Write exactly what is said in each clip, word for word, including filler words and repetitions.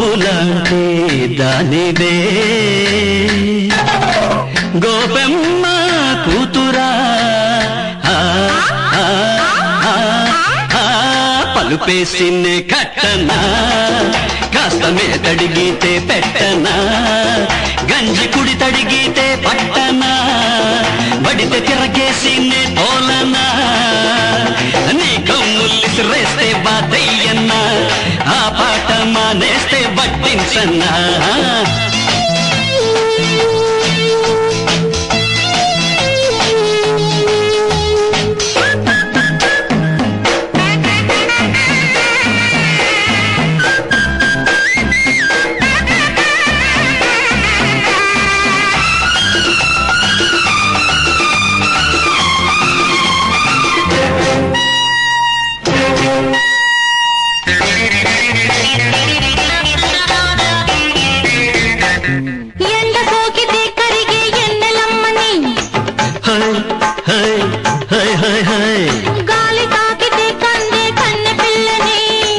పువ్వులాంటి దానివే గోపెమ్మ కూతురా పలుపేసినే కట్టనా కాస్త మేతడిగితే పెట్టనా గంజి కుడి తడిగితే పట్టనా బడితే తిరగేసినే తోలనా నీ కమ్ముల్లిసిరేస్తే బాతయ్యన్నా ఆ పాట మానేస్తే బట్టించన్నా గాలి తాకితే కందే కన్నె పిల్లని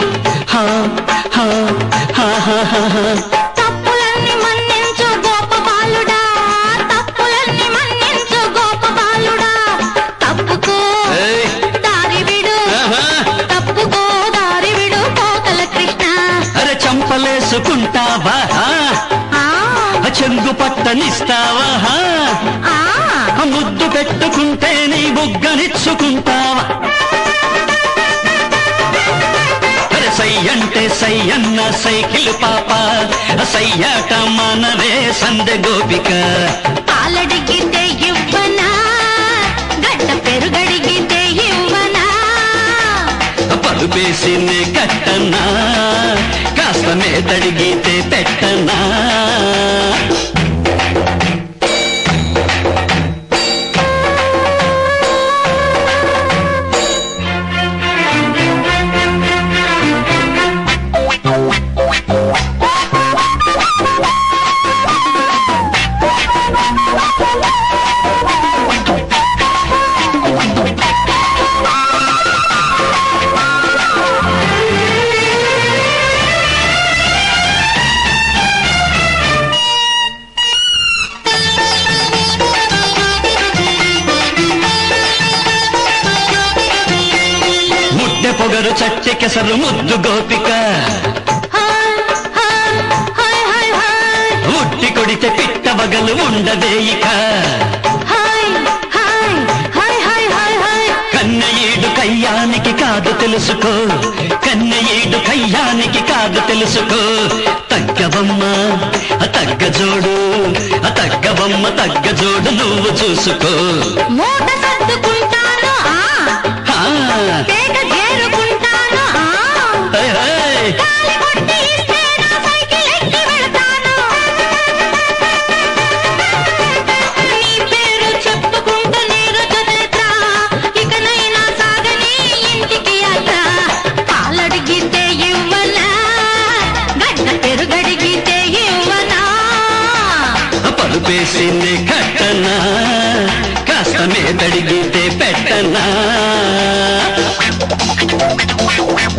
తప్పులన్నీ మన్నించు గోప బాలుడా తప్పులన్నీ మన్నించు గోప బాలుడా తప్పుకో దారి విడు తప్పుకో దారి విడు కోకల కృష్ణ అరే చంపలేసుకుంటావా చెంగు పట్టనిస్తావా ముద్దు పెట్టుకుంటే నీ బుగ్గనిచ్చుకుంటావా అరే సై అంటే సై అన్న సైకిల్ పాప సయ్యాట మనవే సందె గోపిక పాలడిగితే ఇవ్వనా గడ్డ పెరుగడిగితే ఇవ్వనా పలుపేసినే కట్టనా కాస్త మేతడిగితే పెట్టనా పొగరు చట్టి కెసరు ముద్దు గోపిక ఉట్టి కొడితే పిట్ట బగలు ఉండదేయిక కన్నయ్యేడు కయ్యానికి కాదు తెలుసుకో కన్నయ్యేడు కయ్యానికి కాదు తెలుసుకో తగ్గవమ్మ తగ్గ జోడు తగ్గవమ్మ తగ్గ జోడు నువ్వు చూసుకో మూట సర్దుకుంటాను పేక చేరుకుంటాను గాలి కొట్టి ఇస్తే నా సైకిల్ ఎక్కి వెళ్తాను నీ పేరు చెప్పుకుంటూ నీరజ నేత్ర ఇకనైనా సాగని ఇంటికి యాత్ర పాలడిగితే ఇవ్వనా గడ్డ పెరుగడిగితే ఇవ్వనా పలుపేసినే కట్టనా కాస్త మేతడిగితే పెట్టనా